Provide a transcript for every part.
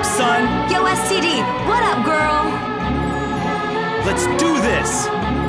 up, son? Yo, STD, what up, girl? Let's do this.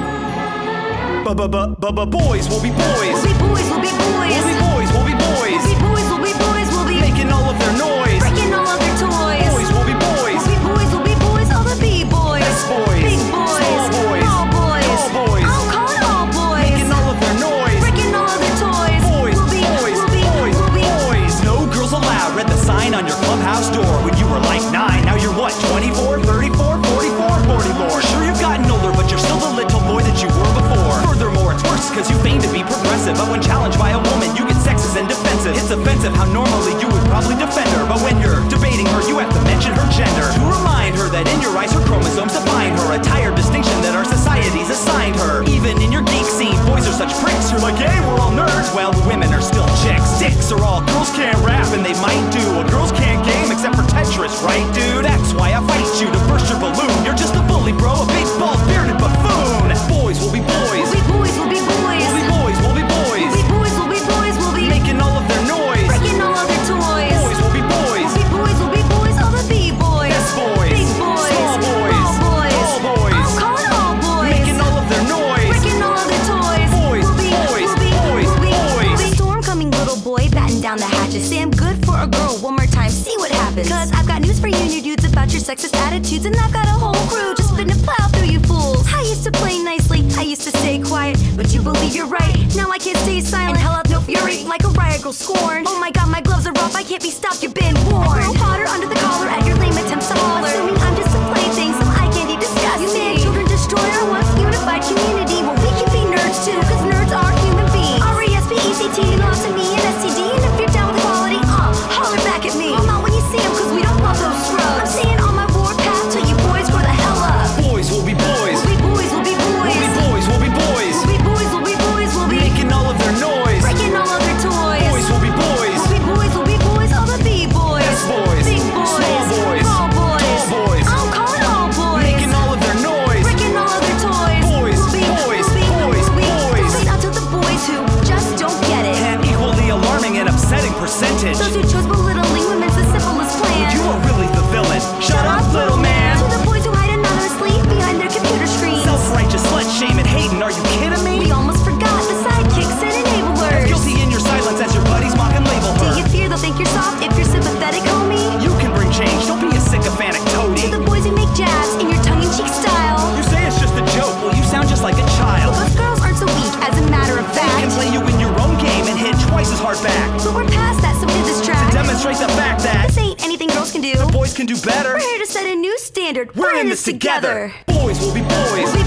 Boys will be boys. We'll be boys, we'll be boys. We'll be boys, we'll be boys. We'll be boys, we'll be boys, we'll be Making all of their noise. breaking all of their toys. Boys will be boys. We'll be boys, we'll be boys, all the B-boys. Best boys. Big boys. Small boys. All boys. Tall boys. I'll call it all boys. Making all of their noise. Breaking all of their toys. Boys, we'll be, boys, we'll be, boys, we'll be. boys. No girls allowed. Read the sign on your clubhouse door when you were like 9. Now you're what, 24, 34, 44, 44. Sure, you've gotten older, but you're still the little boy that you were before. Furthermore, it's worse because you feign to be progressive, but when challenged by a woman, you get sexist and defensive. It's offensive how normally you would probably defend her, but when you're debating her, you have to mention her gender to remind her that in your eyes her chromosomes define her, a tired distinction that our society's assigned her. Even in your geek scene, boys are such pricks. You're like, hey, we're all nerds. Well, women are still chicks. Dicks are all girls can't rap and they might do. Well, girls can't game except for Tetris, right, dude? That's why I fight you to burst your balloon. You're just a bully, bro, a big bald bearded buffoon. Boys will be boys. We'll be boys, we'll be boys. We'll be boys, we'll be boys. We'll be boys, we'll be boys, we'll be Making all of their noise. breaking all of their toys. Boys will be boys. We'll be boys, we'll be boys, all the B-boys. Best boys. Big boys. Small boys. All boys. Tall boys. I'll call it all boys. Making all of their noise. Breaking all of their toys. Boys, we'll be, boys, we'll be, boys, we'll be, boys. we'll be. Storm coming, little boy, batten down the hatches. Say I'm good for a girl, one more time, see what happens. Cause I've got news for you and your dudes about your sexist attitudes, and I've got a whole crew just finna plow through you fools. I used to play nicely, I used to stay quiet, but you believe you're right. Now I can't stay silent, and hell up no fury, like a riot girl scorned. Oh my god, my gloves are off, I can't be stopped, you've been warned. Throw water under the collar at your lame attempts to holler, assuming I'm just a plaything, some eye candy disgusting. You man children destroy our once unified community. Well, we can be nerds too, cause nerds are human beings. R-E-S-P-E-C-T, lots of me and STD, and if you're down with equality, holler back at me. Call out when you see 'em, cause we don't love those scrubs. I'm staying on my warpath till you boys grow the hell up. Boys will be boys. We'll be boys, we'll be boys. We'll be boys, we'll be boys. We'll be boys, we'll be boys, we'll be Making all of their noise. breaking all of their toys. Boys will be boys. We'll be boys, we'll be boys, all the B-boys. Best boys. Big boys. Small boys. All boys. Tall boys. I'll call it all boys. Making all of their noise. breaking all of their toys. Boys, We'll be, boys, we'll be, boys, we'll be. boys. Straight out to the boys who just don't get it. An equally alarming and upsetting percentage. Those who chose belittling women's the simplest plan. You are really the villain. Shut up, little man. To the boys who hide anonymously behind their computer screens. Self-righteous slut shaming Hayden. Are you kidding me? We almost forgot the sidekicks and enablers. Guilty in your silence as your buddies mock and label Do her. you fear they'll think you're soft if you're sympathetic, homie? You can bring change. Don't be a sycophantic To toady. the boys who make jabs in your tongue-in-cheek style. You say it's just a joke. Well, you sound just like a child. Those girls aren't so weak, as a matter of They can fact. play you in your own game and hit twice as hard back. But we're past that, so we did this track. Demonstrate the fact that This ain't anything girls can do. boys can do better. We're here to set a new standard. We're in this together. Boys will be boys. We'll be